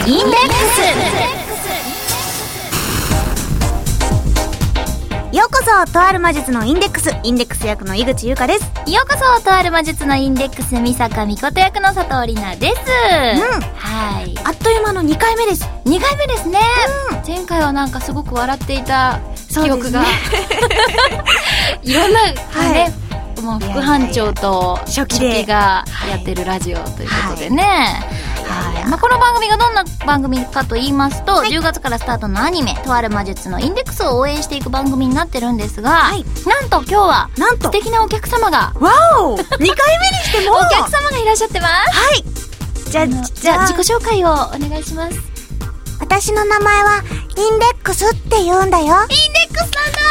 インデックス。ようこそ、とある魔術のインデックス役の井口優香です。 ようこそ、とある魔術のインデックス、三坂美琴役の佐藤里奈です。はい。 あっという間の2回目です。 2回目ですね。前回はなんかすごく笑っていた記憶が、いろんな、ね、もう副班長と初期がやってるラジオということでね。まあ、この番組がどんな番組かと言いますと、10月からスタートのアニメとある魔術のインデックスを応援していく番組になってるんですが、なんと今日は素敵なお客様が、 わお、2回目にしてもお客様がいらっしゃってます。 はい。じゃあ自己紹介をお願いします。 私の名前はインデックスって言うんだよ。インデックスなんだー。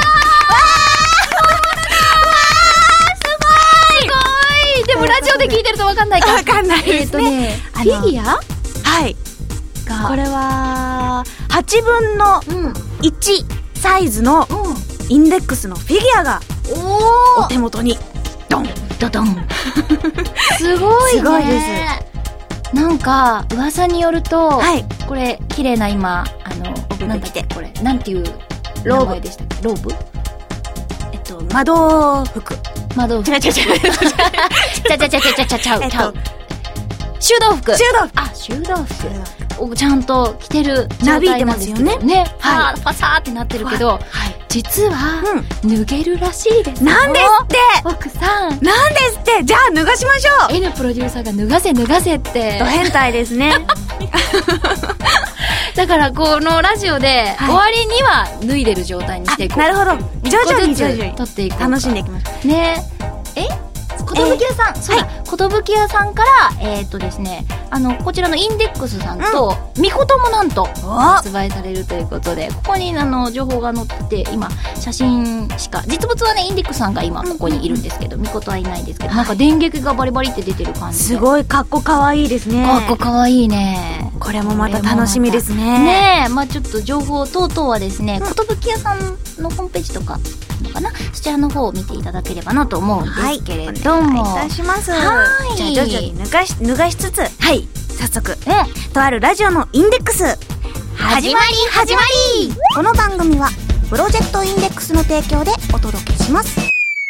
でもラジオで聞いてると分かんないか。 分かんないですね。 フィギュア？ はい。これは8分の1サイズのインデックスのフィギュアがお手元にドンドドン。 すごいね。 すごいです。 なんか噂によると、これ綺麗な今なんだっけ、 これなんていう名前でしたっけ？ローブ？ 窓服。 窓服。違う。修道服。修道服をちゃんと着てる状態なんですけどね。ファサーってなってるけど、実は脱げるらしいです。 なんですって。 奥さん。 なんですって。じゃあ脱がしましょう。 N プロデューサーが脱がせって。 ド変態ですね。 だからこのラジオで終わりには脱いでる状態にしていこう。 なるほど。徐々に撮っていこう。 楽しんでいきます。 ね。寿屋さん、そうだ、寿屋さんからですね、こちらのインデックスさんとみこともなんと発売されるということで、ここに情報が載ってて、今写真しか、実物はねインデックスさんが今ここにいるんですけど、みことはいないんですけど、なんか電撃がバリバリって出てる感じで、 すごいかっこかわいいですね。 かっこかわいいね。 これもまた楽しみですね。 ねえ、まあちょっと情報等々はですね、寿屋さんのホームページとかかな、そちらの方を見ていただければなと思うんですけれども、 お願いいたします。じゃあ徐々に脱がしつつ、早速、とあるラジオのインデックス始まり。この番組はプロジェクトインデックスの提供でお届けします。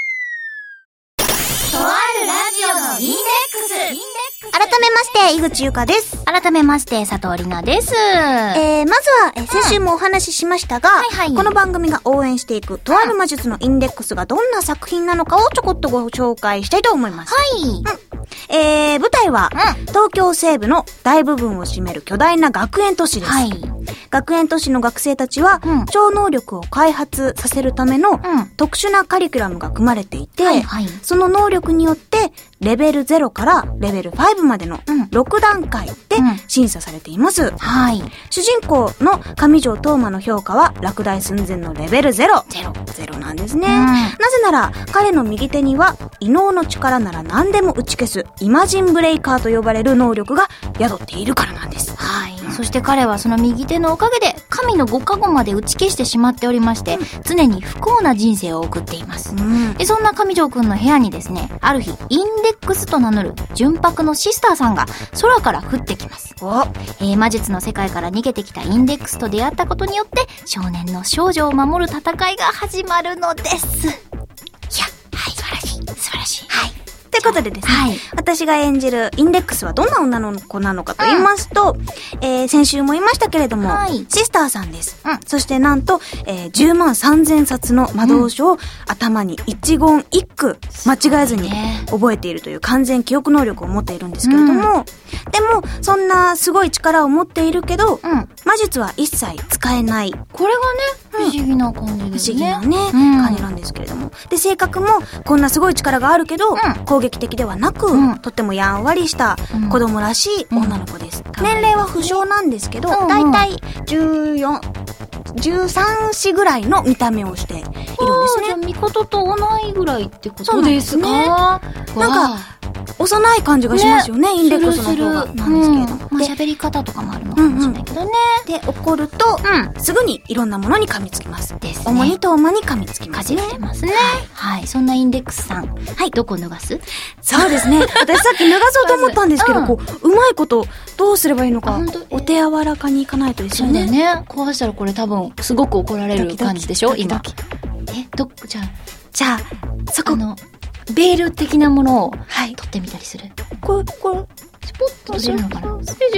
とあるラジオのインデックス。 改めまして井口優香です。 改めまして佐藤里奈です。 まずは、先週もお話ししましたが、この番組が応援していくとある魔術のインデックスがどんな作品なのかをちょこっとご紹介したいと思います。舞台は、東京西部の大部分を占める巨大な学園都市です。学園都市の学生たちは、超能力を開発させるための特殊なカリキュラムが組まれていて、その能力によってレベル0からレベル5までの6段階で審査されています。主人公の上条斗真の評価は落第寸前のレベル0なんですね。なぜなら彼の右手には異能の力なら何でも打ち消すイマジンブレイカーと呼ばれる能力が宿っているからなんです。 そして彼はその右手のおかげで神の5カゴまで打ち消してしまっておりまして、常に不幸な人生を送っています。でそんな上条くんの部屋にですね、ある日インデックスと名乗る純白のシスターさんが空から降ってきます。魔術の世界から逃げてきたインデックスと出会ったことによって少年の少女を守る戦いが始まるのです。いや、素晴らしい。 ということでですね、私が演じるインデックスはどんな女の子なのかと言いますと、先週も言いましたけれども、シスターさんです。そしてなんと、10万3000冊の魔導書を頭に一言一句間違えずに覚えているという完全記憶能力を持っているんですけれども、でもそんなすごい力を持っているけど、魔術は一切使えない。 これがね、不思議な感じですね。 不思議な感じなんですけれども。で、性格もこんなすごい力があるけど、攻撃的ではなく、とってもやんわりした子供らしい女の子です。年齢は不詳なんですけど、だいたい13、4ぐらいの見た目をしているんですね。 じゃあ、みことと同いぐらいってことですか？ なんか、幼い感じがしますよね、インデックスの方がなんですけれども。 喋り方とかもあるのかもしれないけどね。 で、怒ると、すぐにいろんなものに噛みつきます。主にトーマに噛みつきますね。 かじってますね。そんなインデックスさん、どこ脱がす？ そうですね。私さっき脱がそうと思ったんですけど、うまいことどうすればいいのか、お手柔らかにいかないとですよね。 そうだね。壊したらこれ多分、すごく怒られる感じでしょ今。じゃあ、そこの、ベール的なものを、取ってみたりする。 これ、 スポッとするのかな？こ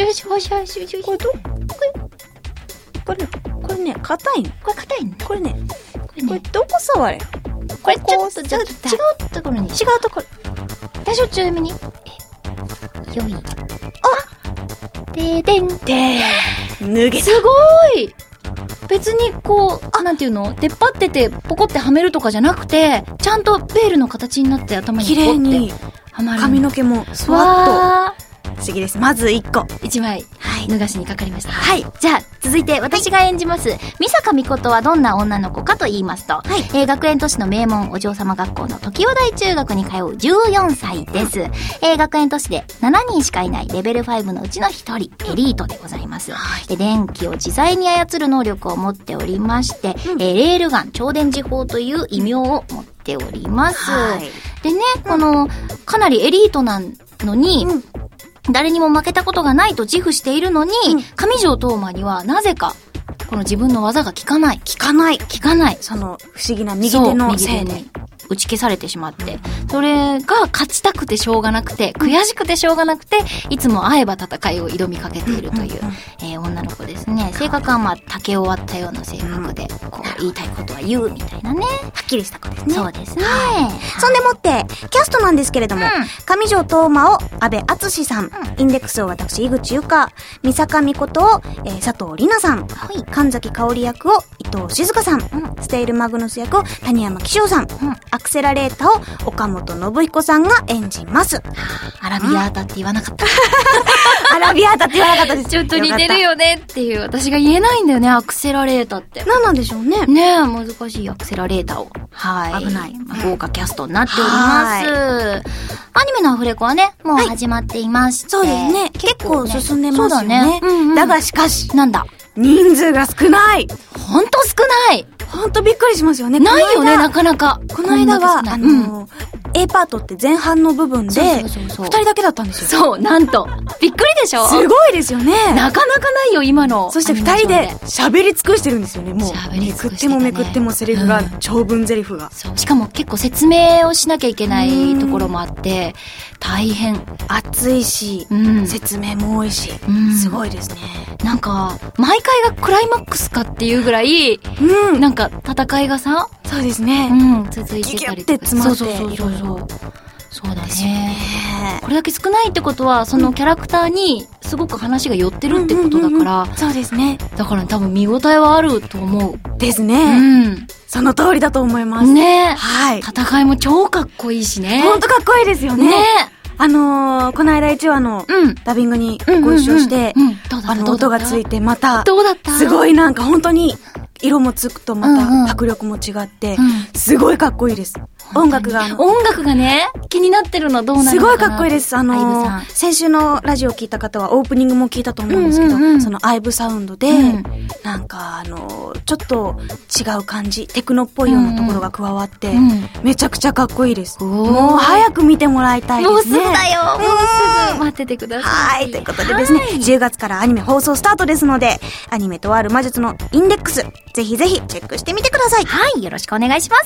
れね、硬いの。 これ硬いの？ これね、これどこ触れ？ これちょっと違うところに。 違うところ。 大丈夫、強めに。よい。あ！ででん。 脱げた。 すごい！別にこう、なんていうの？出っ張ってて、ポコってはめるとかじゃなくて、ちゃんとベールの形になって頭にポコって。綺麗にはまる。 髪の毛もスワッと。不思議です。まず1個。 1枚。脱がしにかかりました。はい。じゃあ、続いて私が演じます、美坂美琴はどんな女の子かと言いますと、学園都市の名門お嬢様学校の常盤台中学に通う14歳です。学園都市で7人しかいないレベル5のうちの1人、エリートでございます。電気を自在に操る能力を持っておりまして、レールガン超電磁砲という異名を持っております。でね、この、かなりエリートなのに、誰にも負けたことがないと自負しているのに、上条東馬にはなぜか、この自分の技が効かない。効かない。 その不思議な右手のせいで。 打ち消されてしまって、それが勝ちたくてしょうがなくて、悔しくてしょうがなくて、いつも会えば戦いを挑みかけているという、女の子ですね。性格はまあ竹を割ったような性格で、こう言いたいことは言うみたいなね。 はっきりした子ですね。 そうですね。 そんでもって、キャストなんですけれども、上条東馬を安部淳さん、インデックスを私、井口ゆか、美坂美琴を、佐藤里奈さん、神崎香織役を伊藤静香さん、ステイルマグヌス役を谷山紀章さん、アクセラレータを岡本信彦さんが演じます。 アラビアータって言わなかった。 アラビアータって言わなかったです。 ちょっと似てるよねっていう、私が言えないんだよね、アクセラレータって。 何なんでしょうね。 ねえ、難しいアクセラレータを。 危ない。 豪華キャストになっております。アニメのアフレコはね、もう始まっていまして。 そうですね。結構進んでますよね。だがしかし、 なんだ。 人数が少ない。 ほんと少ない。 ほんとびっくりしますよね。 ないよね、なかなか。 この間は、A パートって前半の部分で、2人だけだったんですよ。 そう、なんと。びっくりでしょ？ すごいですよね。 なかなかないよ、今の。 そして2人で喋り尽くしてるんですよね、もう。めくってもめくってもセリフが、長文セリフが。 しかも結構説明をしなきゃいけないところもあって、大変。 熱いし、説明も多いし、すごいですね。 なんか、毎回がクライマックスかっていうぐらい、なんか戦いがさ、 そうですね。 続いてたりとか。 そうだね。これだけ少ないってことは、そのキャラクターにすごく話が寄ってるってことだから、 そうですね。 だから多分見応えはあると思う。 ですね。その通りだと思います。 ね。 はい。 戦いも超かっこいいしね。 ほんとかっこいいですよね。ね。この間1話のダビングにご一緒して、音がついてまた、 どうだった？ すごいなんか本当に、色もつくとまた迫力も違って、すごいかっこいいです。音楽がね、気になってるのどうなるのかな。 すごいかっこいいです。先週のラジオ聞いた方はオープニングも聞いたと思うんですけど、そのアイブサウンドで、なんかちょっと違う感じ、テクノっぽいようなところが加わって、めちゃくちゃかっこいいです。もう早く見てもらいたいですね。 もうすぐだよ。もうすぐ待っててください。 はい、ということでですね、10月からアニメ放送スタートですので、アニメとある魔術のインデックス、ぜひぜひチェックしてみてください。 はい、よろしくお願いします。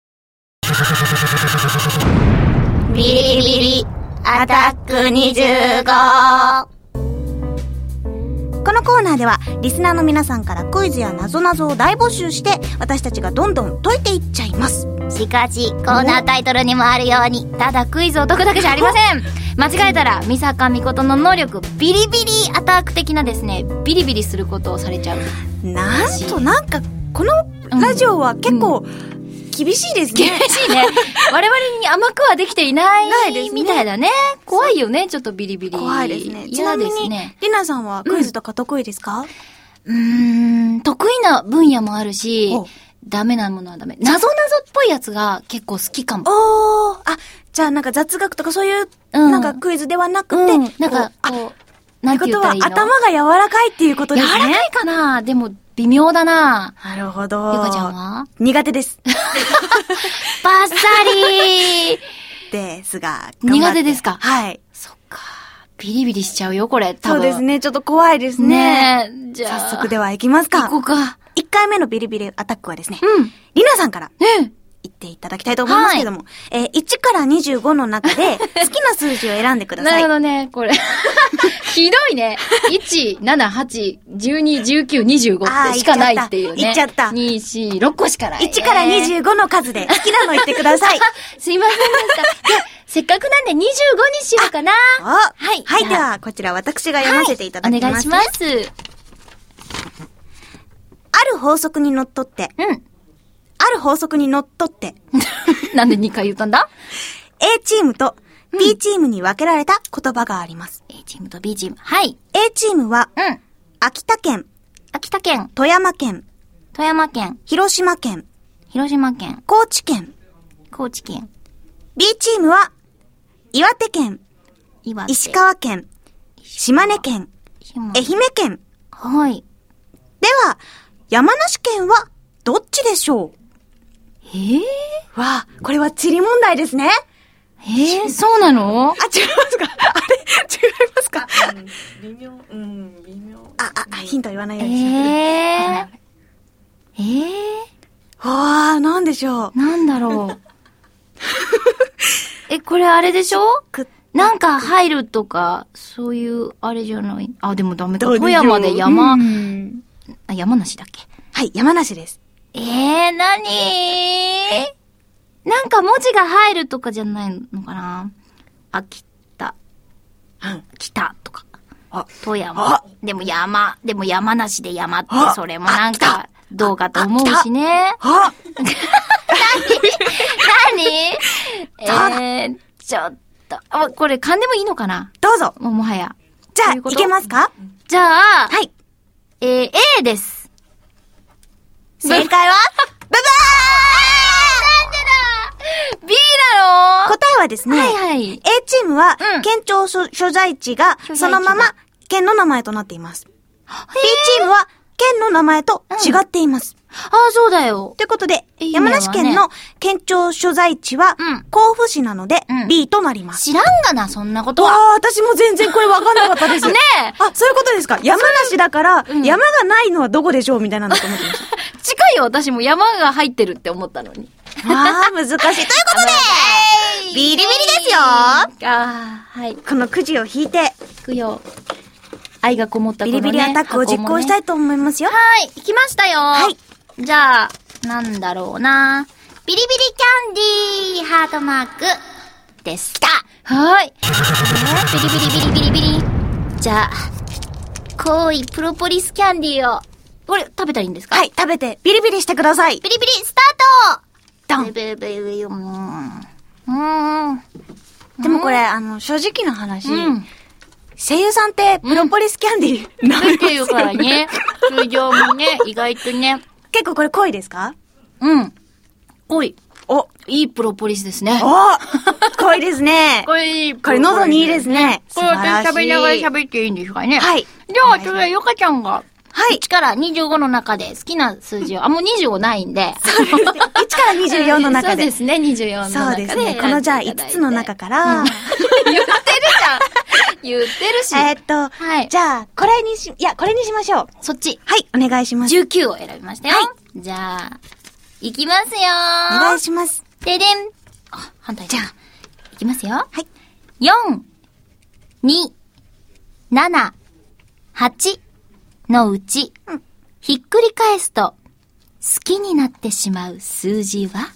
ビリビリアタック25。このコーナーではリスナーの皆さんからクイズや謎々を大募集して私たちがどんどん解いていっちゃいます。 しかしコーナータイトルにもあるようにただクイズを解くだけじゃありません。間違えたら美坂美琴の能力ビリビリアタック的なですね、ビリビリすることをされちゃう。 なんかこのラジオは結構、厳しいですね。 厳しいね。我々に甘くはできていないみたいだね。怖いよね、ちょっとビリビリ。 怖いですね。ちなみに、りなさんはクイズとか得意ですか？ 得意な分野もあるし、ダメなものはダメ。謎っぽいやつが結構好きかも。 じゃあなんか雑学とかそういう、なんかクイズではなくて、 なんかこう、なんて言ったらいいの？ 頭が柔らかいっていうことですね。 柔らかいかな？でも、微妙だな。 なるほど。 ゆかちゃんは？ 苦手です。 バッサリーですが、 苦手ですか？ はい。 そっか。 ビリビリしちゃうよ、これ。多分そうですね。ちょっと怖いですね。 ねえ。じゃあ。 早速では行きますか。 行こうか。 1回目のビリビリアタックはですね。 うん。 りなさんから。 ね言っていただきたいと思いますけども。1から25の中で好きな数字を選んでください。 なるほどね、これ。ひどいね。1、7、8、12、19、25ってしかないっていうね。 言っちゃった。 2、4、6個しかない。 1から25の数で好きなの言ってください。 すいませんでした。じゃあ、せっかくなんで25にしようかな。 はい。はい、では、こちら私が読ませていただきます、 お願いします。 ある法則にのっとって。 うん。 ある法則にのっとって。 なんで2回言ったんだ？ A チームと B チームに分けられた言葉があります。 A チームと B チーム。はい。 A チームは、秋田県、 秋田県、 富山県、 富山県、 広島県、 広島県、 高知県、 高知県。 B チームは、岩手県、 岩手、 石川県、島根県、愛媛県。 はい。 では、山梨県はどっちでしょう？わあ、これは地理問題ですね。 そうなの？ あ、違いますか？あれ違いますか？ 微妙。微妙。 ヒント言わないようにします。わあ、なんでしょう。 なんだろう。これあれでしょ？なんか入るとか、そういう、あれじゃない。あ、でもダメか。富山で山梨だっけ？ はい、山梨です。 なに？なんか文字が入るとかじゃないのかな？秋田。北とか。富山。でも山梨で山って、それもなんか、どうかと思うしね。何？ちょっと。これ噛んでもいいのかな？ どうぞ。 もはや。 じゃあ、いけますか？ じゃあ、 はい。 A です。 正解はブブー！ B だろ？ 答えはですね、 はい。 A チームは、県庁所在地が、そのまま県の名前となっています。B チームは、県の名前と違っています。 そうだよ。 ということで、山梨県の県庁所在地は、甲府市なので、B となります。 知らんがな、そんなことは。 私も全然これ分かんなかったです。 ねえ。 そういうことですか。山梨だから、山がないのはどこでしょうみたいなんだと思ってました。 近いよ、私も山が入ってるって思ったのに。 難しい。ということで、ビリビリですよ。 はい。 このくじを引いて、 いくよ。愛がこもったこのね、 ビリビリアタックを実行したいと思いますよ。 はい、行きましたよ。はい。じゃあ、なんだろうな。ビリビリキャンディーハートマークです。きた！はい。ビリビリ。じゃあ、濃いプロポリスキャンディーを、これ食べたらいいんですか？ はい、食べてビリビリしてください。 ビリビリスタート！ドン！ でもこれ、正直な話、声優さんってプロポリスキャンディー食べてるからね。通常もね、意外とね。 結構これ濃いですか？ 濃い。いいプロポリスですね。 濃いですね。 これ喉にいいですね。 これ私食べながら喋っていいんですかね。 はい。 じゃあ、それゆかちゃんが。はい。1から25の中で好きな数字を、もう25ないんで。 そうですね。1から24の中で。 そうですね、24の中で。 そうですね。このじゃあ5つの中から。 言ってるじゃん。言ってるし。 はい。じゃあ、これにしましょう。 そっち。 はい、お願いします。 19を選びましたよ。はい。じゃあ、いきますよ。 お願いします。 ででん。反対。じゃあ、いきますよ。 はい。 4、2、7、8のうち、ひっくり返すと、好きになってしまう数字は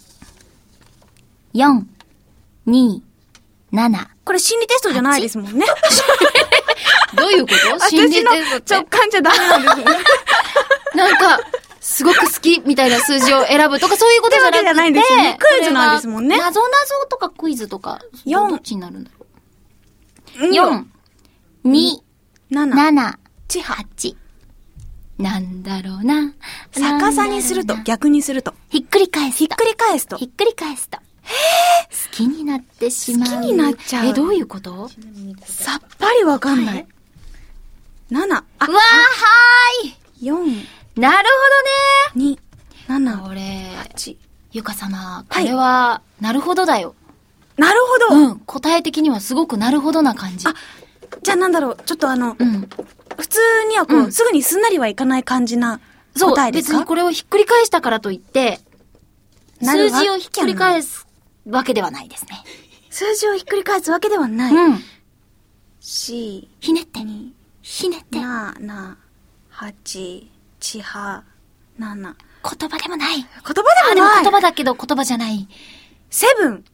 ?4、2、7。 これ心理テストじゃないですもんね。 どういうこと心理テストって。 直感じゃダメなんですね。 なんか、すごく好きみたいな数字を選ぶとかそういうことじゃなくて。 じゃないんですよね。クイズなんですもんね。 謎とかクイズとか。どっちになるんだろう。4、2、7、8。なんだろうな。 逆さにすると、逆にすると。 ひっくり返すと。 ひっくり返すと。 ひっくり返すと。好きになってしまう。 好きになっちゃう。 どういうこと？ さっぱりわかんない。7。 うわー、はーい。 4。 なるほどね。2、7。 これ、8。ゆか様、これは、なるほどだよ。 なるほど。 答え的にはすごくなるほどな感じ。 じゃあなんだろう、ちょっと普通にはすぐにすんなりはいかない感じな答えですか？ 別にこれをひっくり返したからといって、数字をひっくり返すわけではないですね。 数字をひっくり返すわけではない。ひねって。ひねって。 7、8、7、7。言葉でもない。 言葉でもない。 でも言葉だけど言葉じゃない。 セブン。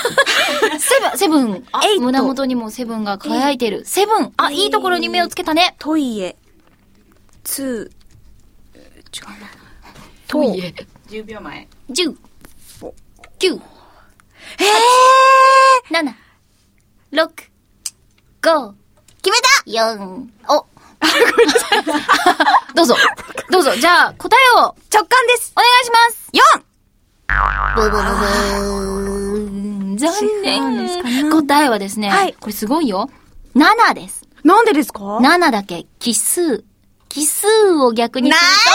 胸元にもセブンが輝いてる。セブン。いいところに目をつけたね。 トイエ。2。違うな。 トイエ。 10秒前。 10。9。7。6。5。 決めた !4。どうぞ。じゃあ、答えを。 直感です。 お願いします。 4! ブブブブー。残念。答えはですね、はい、これすごいよ。7です。 なんでですか ?7 だけ。奇数を逆にすると。 なんだ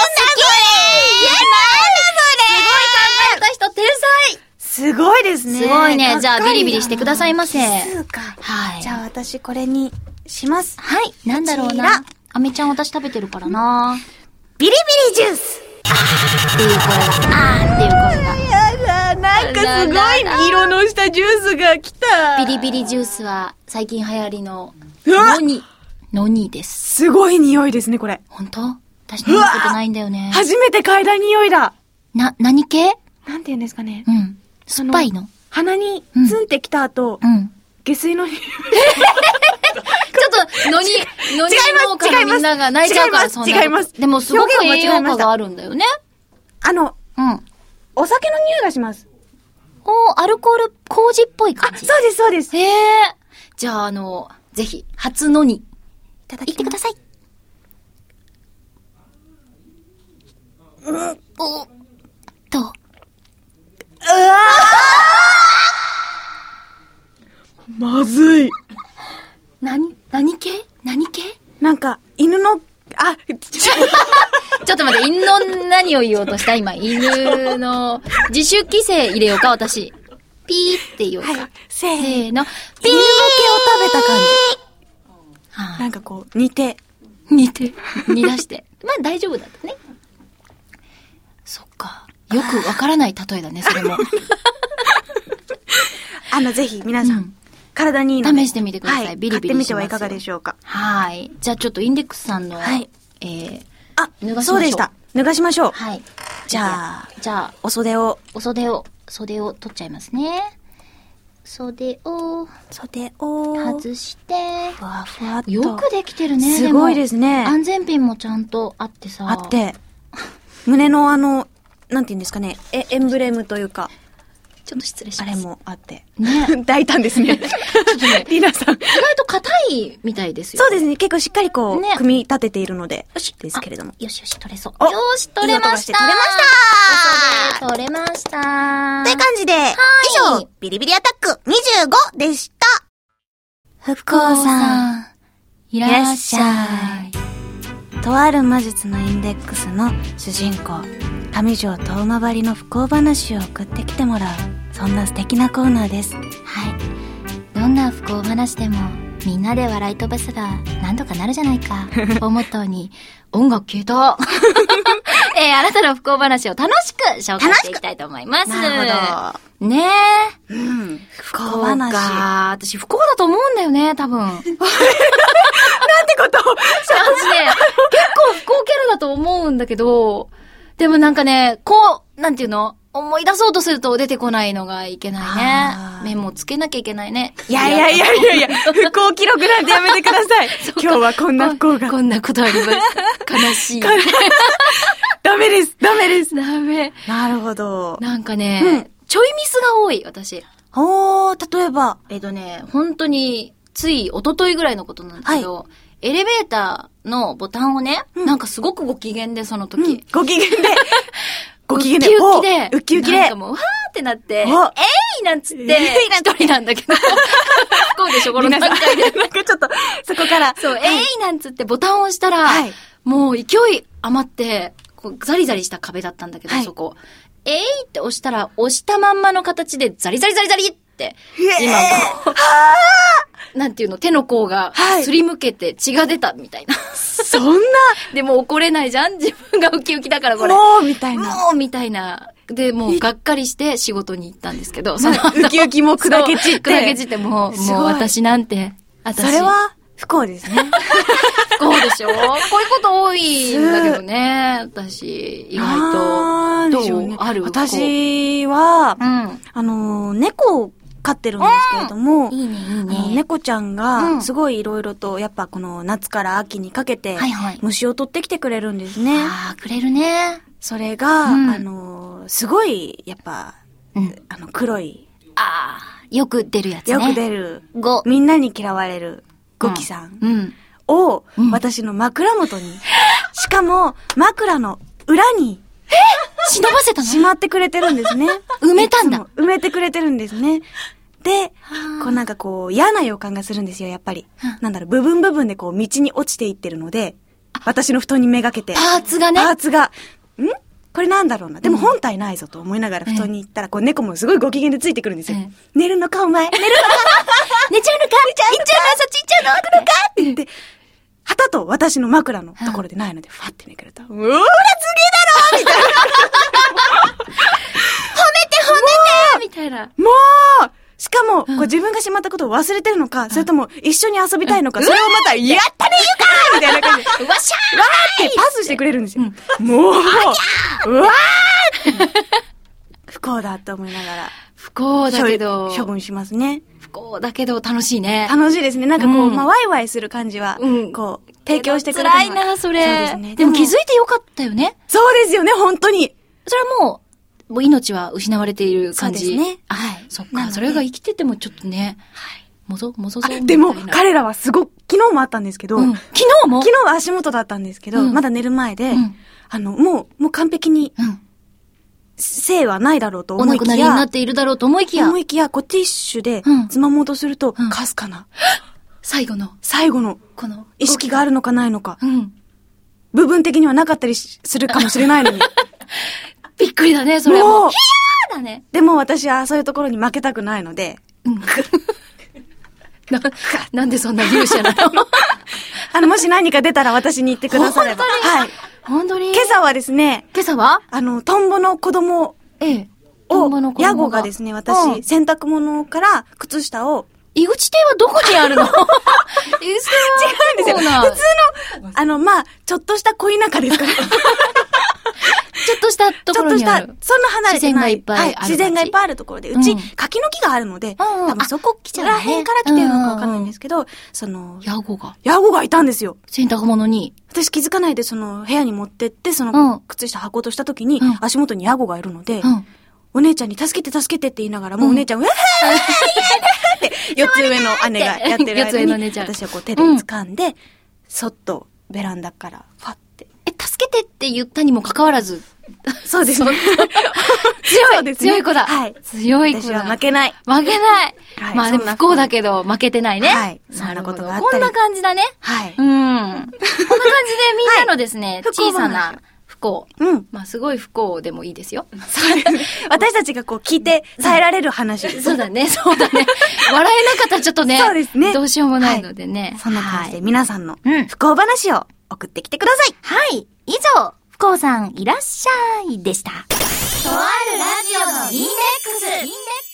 それすごい考えた人、天才すごいですね。 すごいね。じゃあ、ビリビリしてくださいませ。 奇数か。はい。じゃあ、私これにします。 はい。なんだろうな。アメちゃん私食べてるからな。 ビリビリジュースっていう声が。っていう声が。 やだ、なんかすごい色のしたジュースが来た。 ビリビリジュースは最近流行りのノニです。 すごい匂いですね、これ。 本当？私飲んだことないんだよね。 初めて嗅いだ匂いだ。 何系？ なんて言うんですかね。 酸っぱいの？ 鼻にツンってきた後、下水の匂い。 ちょっと、ノニ農家のみんなが泣いちゃうから、そんな。 違います。 でもすごく栄養価があるんだよね。 お酒の匂いがします。 アルコール、麹っぽい感じ。 そうです。 じゃあ、ぜひ、初ノニ。言ってください。どう？ まずい。 何系なんか、犬の、 ちょっと待って、犬の何を言おうとした今。犬の、自主規制入れようか、私。ピーって言おうか。はい、 せーの。 ピー！ 犬の毛を食べた感じ。なんかこう、煮出して。まあ大丈夫だったね。そっか。よくわからない例えだね、それも。 ぜひ皆さん、体にいいので試してみてください。ビリビリしますよ。 買ってみてはいかがでしょうか。 はい。じゃあちょっとインデックスさんの、脱がしましょう。 そうでした。脱がしましょう。 はい。 じゃあ、 お袖を取っちゃいますね。袖を外して、 ふわふわっと。 よくできてるね。 すごいですね。 安全ピンもちゃんとあってさ。 あって。胸のなんて言うんですかね、エンブレムというか。 ちょっと失礼します。 あれもあって。 ね。 大胆ですね。ちょっとね、リナさん。意外と硬いみたいですよ。 そうですね。結構しっかりこう、組み立てているので。ですけれども。 よし、取れそう。よし、取れました。取れました。 という感じで、以上、ビリビリアタック25でした。 福光さん、いらっしゃい。 とある魔術のインデックスの主人公、上条遠回りの不幸話を送ってきてもらう、そんな素敵なコーナーです。 はい。どんな不幸話でも、みんなで笑い飛ばせば、なんとかなるじゃないか、をモットーに、音楽消えた。あなたの不幸話を楽しく紹介していきたいと思います。 なるほど。 ねえ。 不幸話。 私不幸だと思うんだよね、多分。なんてこと私ね、結構不幸キャラだと思うんだけど、でもなんかね、なんていうの？思い出そうとすると出てこないのがいけないね。メモつけなきゃいけないね。 いや、不幸記録なんてやめてください。今日はこんな不幸が。 こんなことあります。悲しい。 ダメです。 ダメ。 なるほど。 なんかね、ちょいミスが多い、私。 例えば。 本当に、つい一昨日ぐらいのことなんですけど、エレベーターのボタンをね、なんかすごくご機嫌で、その時。 ご機嫌で。 ウッキウキで。なんかもう、わーってなって、なんつって、一人なんだけど。こうでしょ、この段階で。 なんかちょっと、そこから。 そう、なんつってボタンを押したら、もう勢い余って、ザリザリした壁だったんだけど、そこ。って押したら、押したまんまの形でザリザリっ 、今こう、なんていうの、手の甲がすりむけて血が出たみたいな。 そんなでも怒れないじゃん自分がウキウキだからこれ。 もうみたいな。 もうみたいな。で、もうがっかりして仕事に行ったんですけど、そのウキウキも砕け散って。 砕け散ってもう私なんて、 それは不幸ですね。 不幸でしょこういうこと多いんだけどね、私、意外と。どうある？ 私は、猫を飼ってるんですけれども、 いいね、いいね。 猫ちゃんが、すごいいろいろと、やっぱこの夏から秋にかけて、虫を取ってきてくれるんですね。 ああ、くれるね。 それが、すごい、やっぱ、黒い。 ああ、よく出るやつね。 よく出る。みんなに嫌われる、ゴキさんを、私の枕元に、しかも、枕の裏に、 忍ばせたの？ しまってくれてるんですね。 埋めたんだ。 埋めてくれてるんですね。で、こうなんかこう嫌な予感がするんですよ、やっぱり。なんだろう、部分でこう道に落ちていってるので、私の布団にめがけて。 パーツがね。 パーツが。これなんだろうな。でも本体ないぞと思いながら布団に行ったら、こう猫もすごいご機嫌でついてくるんですよ。寝るのかお前。寝るのか寝ちゃうのか寝ちゃうのかそっち行っちゃうのって言って、はたと私の枕のところでないので、ファってめくると、うーらすげえだろみたいな。 褒めてみたいな。 もうしかも、こう自分がしまったことを忘れてるのか、それとも一緒に遊びたいのか、それをまた、やったねゆかみたいな感じで、 わっしゃーわーってパスしてくれるんですよ。もう、うわーって不幸だと思いながら。 不幸だけど。 処分しますね。 不幸だけど楽しいね。 楽しいですね。なんかこう、ワイワイする感じは、こう、提供してくれる。 辛いな、それ。そうですね。でも気づいてよかったよね。 そうですよね、本当に。 それはもう命は失われている感じ。 そうですね。 はい。そっか。それが生きててもちょっとね。はい。もぞみたいな。 でも、彼らは昨日もあったんですけど。 昨日は足元だったんですけど、まだ寝る前で、もう完璧に、性はないだろうと思いきや。 お亡くなりになっているだろうと思いきや。 こうティッシュで、つまもうとすると、かすかな。 最後の、 この、意識があるのかないのか。部分的にはなかったりするかもしれないのに。 びっくりだね、それも。ヒヤーだね。 でも私はそういうところに負けたくないので。 なんでそんな勇者なの？ もし何か出たら私に言ってくだされば。はい。 本当に？ 今朝はですね。 今朝は？ トンボの子供を、ヤゴがですね、私、洗濯物から靴下を、 井口亭はどこにあるの？井口亭は違うんですよ。普通の、ちょっとした小田舎ですから。 ちょっとしたところにある。 そんな離れてない。 自然がいっぱいある。 自然がいっぱいあるところで、うち、柿の木があるので、多分そこら辺から来てるのかわかんないんですけど、 ヤゴがいたんですよ。 洗濯物に。 私気づかないで、部屋に持ってって、靴下履こうとした時に、足元にヤゴがいるので、お姉ちゃんに助けてって言いながら、もうお姉ちゃん、うわーって、4つ上の姉がやってる間に、私はこう手で掴んで、そっとベランダから、ファって。 助けてって言ったにもかかわらず。 そうですね。 強い子だ。 はい。 強い子だ。 私は負けない。 まあでも不幸だけど負けてないね。 はい。そんなことがあったり。 こんな感じだね。 はい。 こんな感じでみんなのですね、小さな不幸。すごい不幸でもいいですよ。 そうです。私たちがこう聞いて耐えられる話。 そうだね。笑えなかったらちょっとね。 そうですね。 どうしようもないのでね。 そんな感じで皆さんの不幸話を送ってきてください。 はい。以上、不幸さんいらっしゃいでした。とあるラジオのインデックス。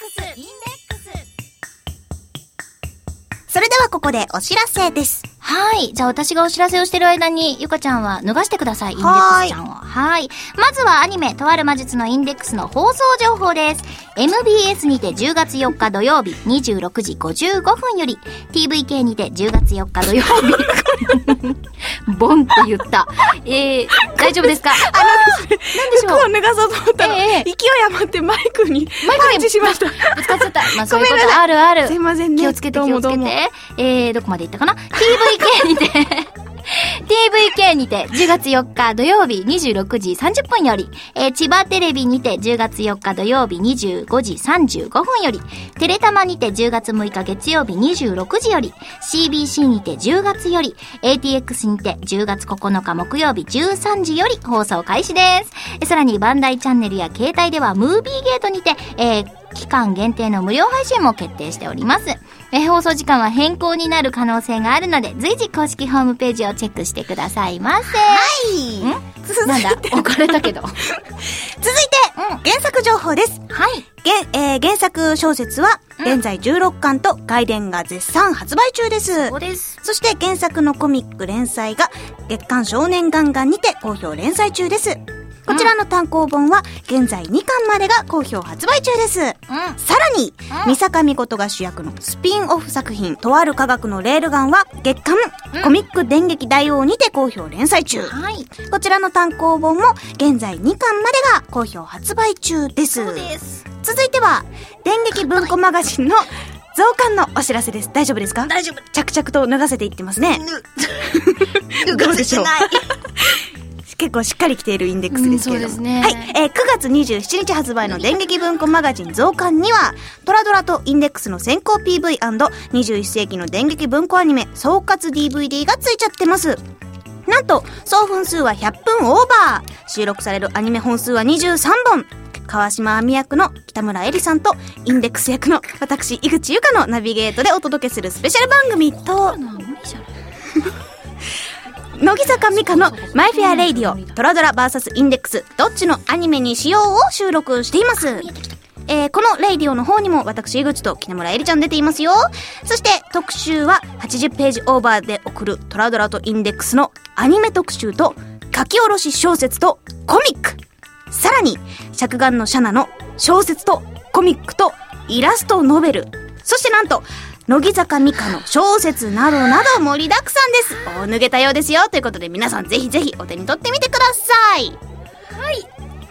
それではここでお知らせです。 はい。じゃあ私がお知らせをしてる間に、ゆかちゃんは脱がしてください。インデックスちゃんを。はい。まずはアニメ、とある魔術のインデックスの放送情報です。MBS にて10月4日土曜日26時55分より、TVK にて10月4日土曜日。ボンって言った。大丈夫ですか？ なんでしょう。服を脱がそうと思ったら、勢い余ってマイクにパンチしました。 ぶつかっちゃった。そういうことある。 すいませんね。 気をつけて。どこまで行ったかな？ TVK にて TVK にて10月4日土曜日26時30分より、千葉テレビにて10月4日土曜日25時35分より、テレタマにて10月6日月曜日26時より、CBC にて10月より、ATX にて10月9日木曜日13時より放送開始です。さらにバンダイチャンネルや携帯ではムービーゲートにて、期間限定の無料配信も決定しております。放送時間は変更になる可能性があるので、随時公式ホームページをチェックしてくださいませ。 はい。 なんだ怒られたけど。 続いて、原作情報です。 はい。 原作小説は、現在16巻と外伝が絶賛発売中です。 そうです。 そして原作のコミック連載が、月刊少年ガンガンにて好評連載中です。こちらの単行本は現在2巻までが好評発売中です。さらに、三坂美琴が主役のスピンオフ作品、とある科学のレールガンは月刊、コミック電撃大王にて好評連載中。こちらの単行本も現在2巻までが好評発売中です。 そうです。 続いては、電撃文庫マガジンの増刊のお知らせです。大丈夫ですか？ 大丈夫。 着々と脱がせていってますね。 脱がせてない。 結構しっかり着ているインデックスですけれども、そうですね。はい、9月27日発売の電撃文庫マガジン増刊には、トラドラとインデックスの先行 PV&21 世紀の電撃文庫アニメ総括 DVD がついちゃってます。なんと総分数は100分オーバー、収録されるアニメ本数は23本。川島亜美役の北村絵里さんとインデックス役の私井口由香のナビゲートでお届けするスペシャル番組と、乃木坂美香のマイフェアレイディオ、トラドラ VS インデックス、どっちのアニメにしようを収録しています。このレイディオの方にも私井口と北村えりちゃん出ていますよ。そして特集は80ページオーバーで送るトラドラとインデックスのアニメ特集と書き下ろし小説とコミック。さらに、尺眼のシャナの小説とコミックとイラストノベル。そしてなんと、乃木坂美香の小説などなど盛りだくさんです。大脱げたようですよ。ということで皆さんぜひぜひお手に取ってみてください。 はい。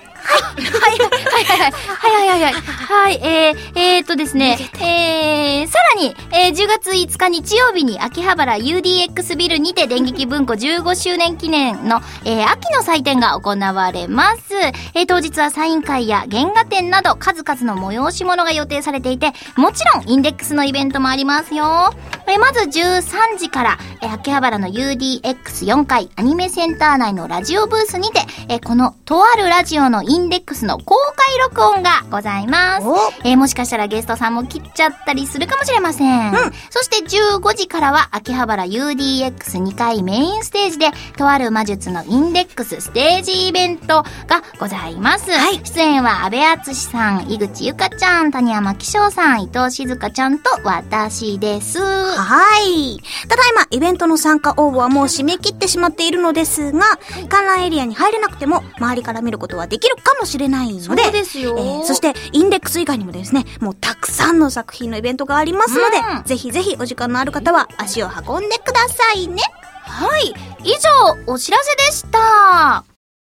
ですね、さらに、10月5日日曜日に秋葉原 UDX ビルにて電撃文庫15周年記念の、秋の祭典が行われます。当日はサイン会や原画展など数々の催し物が予定されていて、もちろんインデックスのイベントもありますよ。まず13時から、秋葉原の UDX4 階アニメセンター内のラジオブースにて、このとあるラジオのインデックスの公開録音がございます。もしかしたらゲストさんも切っちゃったりするかもしれません。そして15時からは秋葉原 UDX2 階メインステージでとある魔術のインデックスステージイベントがございます。出演は阿部淳さん、井口ゆかちゃん、谷山紀章さん、伊藤静香ちゃんと私です。 はい。ただいまイベントの参加応募はもう締め切ってしまっているのですが、観覧エリアに入れなくても周りから見ることはできるかもしれないので、 そうですよ。 そしてインデックス以外にもですね、もうたくさんの作品のイベントがありますので、ぜひぜひお時間のある方は足を運んでくださいね。 はい。以上、お知らせでした。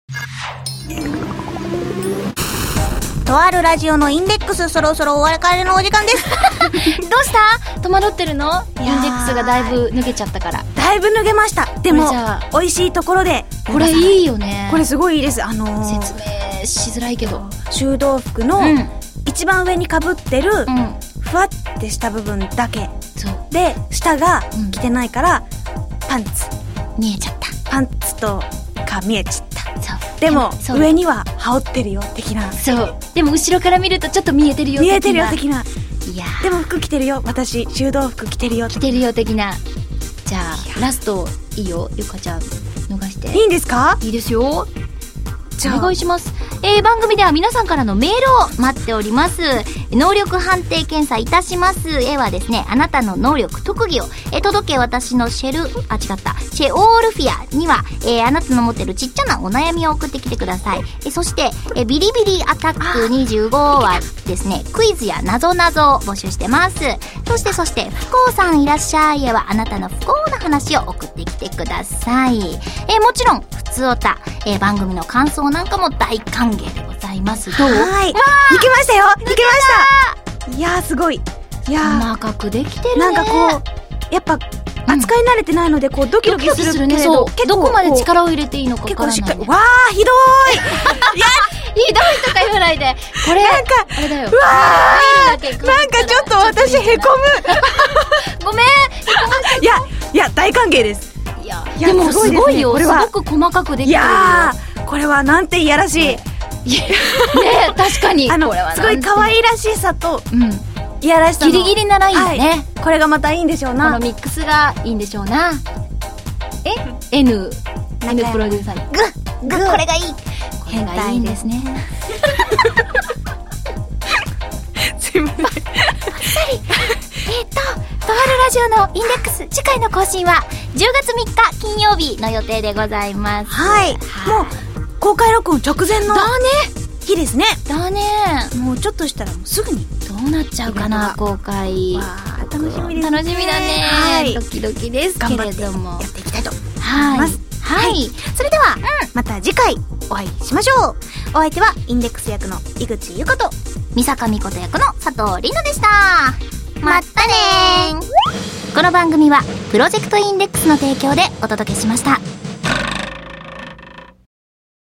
とあるラジオのインデックス、そろそろお別れのお時間です。 どうした？戸惑ってるの？インデックスがだいぶ脱げちゃったから。 だいぶ脱げました。でも美味しいところで、 これいいよね。 これすごいいいです。 説明しづらいけど、 修道服の一番上に被ってるふわってした部分だけで、下が着てないからパンツ見えちゃった。 パンツとか見えちゃった。でも上には羽織ってるよ的な。 そう。でも後ろから見るとちょっと見えてるよ的な。 見えてるよ的な。 いやでも服着てるよ、私修道服着てるよ的な。着てるよ的な。じゃあラストいいよ、ゆかちゃん脱がして。 いいんですか？ いいですよ。お願いします。番組では皆さんからのメールを待っております。能力判定検査いたします。はですね、あなたの能力特技を届け私のシェオールフィアにはあなたの持ってるちっちゃなお悩みを送ってきてください。そしてビリビリアタック25はですね、クイズやなぞなぞを募集してます。そして不幸さんいらっしゃいはあなたの不幸な話を送ってきてください。もちろんふつおた、番組の感想なんかも大歓迎でございます。どう？ はい。抜けましたよ。抜けました。いやーすごい。いやー細かくできてるね。 なんかこうやっぱ扱い慣れてないので、こう、ドキドキするけれど、 どこまで力を入れていいのかわからない、ね。 結構しっかり。わー、ひどーい。いや、 ひどいとか言わないで。これ、 なんか、 あれだよ。 うわー、なんかちょっと私へこむ。 ごめん、へこましちゃった。 いや、大歓迎です。 いや、でもすごいよ。すごく細かくできてるよ。いやー、これはなんていやらしい。ねえ、確かに。 これはすごい可愛らしさと、いやらしさのギリギリなラインだね。 これがまたいいんでしょうな。 このミックスがいいんでしょうな。N プロデューサーに。これがいい。これがいいんですね。 すいません。 とあるラジオのインデックス、次回の更新は10月3日金曜日の予定でございます。 はい。もう、公開録音直前の日ですね。 だね。 もうちょっとしたらもうすぐに。 どうなっちゃうかな、公開。 楽しみですね。 楽しみだね。はい。ドキドキですけれども。 やっていきたいと思います。 はい。 それでは、また次回お会いしましょう。お相手はインデックス役の井口優子と、 三坂美琴役の佐藤里奈でした。まったねー。この番組はプロジェクトインデックスの提供でお届けしました。